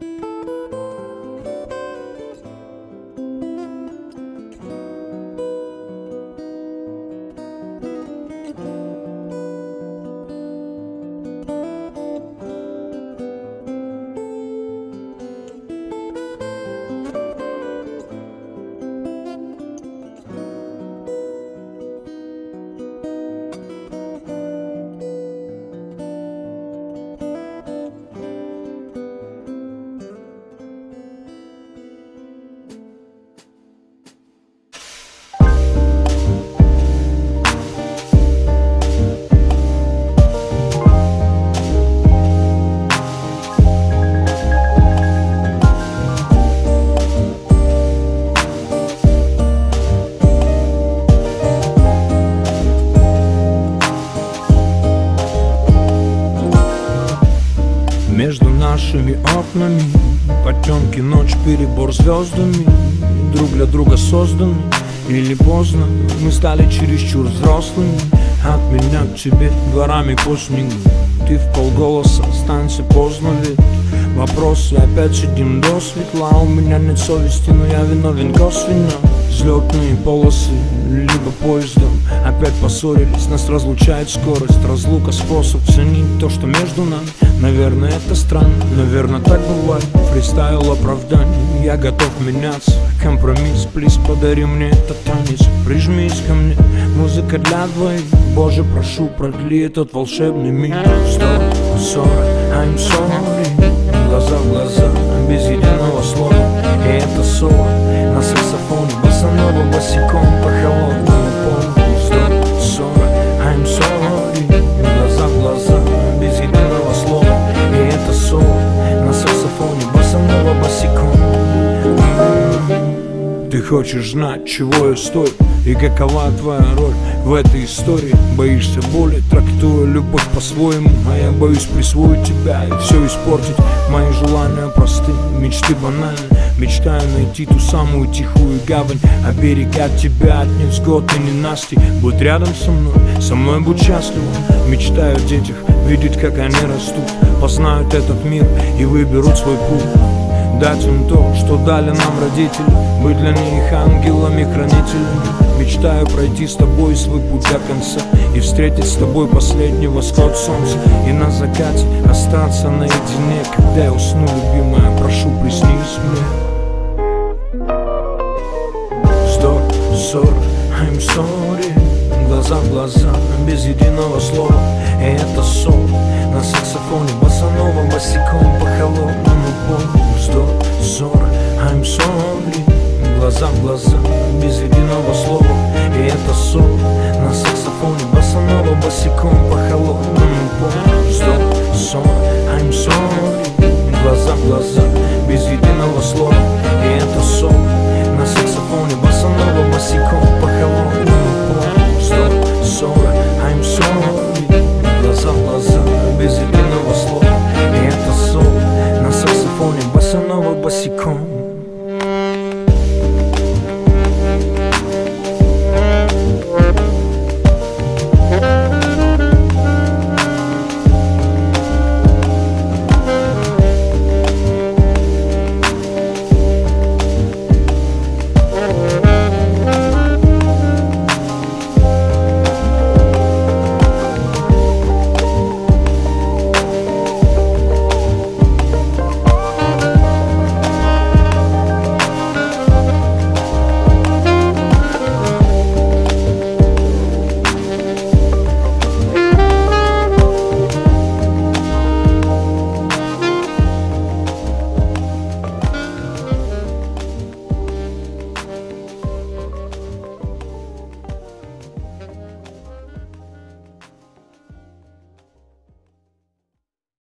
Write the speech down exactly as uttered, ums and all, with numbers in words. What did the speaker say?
Между нашими окнами потемки, ночь, перебор звездами, друг для друга созданы. Или поздно мы стали чересчур взрослыми. От меня к тебе дворами по снегу, ты вполголоса, останься поздно, ведь вопросы опять сидим до светла. У меня нет совести, но я виновен косвенно. Взлетные полосы, либо поездом опять поссорились, нас разлучает скорость. Разлука — способ ценить то, что между нами. Наверное, это странно, наверное, так бывает. Фристайл оправданий, я готов меняться. Компромисс, плиз, подари мне этот танец. Прижмись ко мне, музыка для двоих. Боже, прошу, продли этот волшебный миг. Сто сорок, I'm sorry. Глаза в глаза, без единого слова. И это соло на саксофоне, босанова босиком по холодному полу. Сто сорок, I'm sorry. Глаза в глаза, без единого слова. И это соло на саксофоне, босанова босиком. Ты хочешь знать, чего я стою и какова твоя роль в этой истории. Боишься боли, трактуя любовь по-своему, а я боюсь присвоить тебя и все испортить. Мои желания просты, мечты банальны. Мечтаю найти ту самую тихую гавань, оберегать тебя от невзгод и ненастий. Будь рядом со мной, со мной будь счастлива. Мечтаю о детях, видеть, как они растут, познают этот мир и выберут свой путь. Дать им то, что дали нам родители, быть для них ангелами-хранителями. Мечтаю пройти с тобой свой путь до конца и встретить с тобой последний восход солнца. И на закате остаться наедине, когда я усну, любимая, прошу, приснись мне. Сто сорок, I'm sorry. Глаза в глаза, без единого слова. И это соло на саксофоне, босанова босиком по холодному полу. Сто сорок, I'm sorry. Глаза в глаза, без единого слова. И это соло на саксофоне, босанова босиком по холодному полу. Сто сорок, I'm sorry. Глаза в глаза,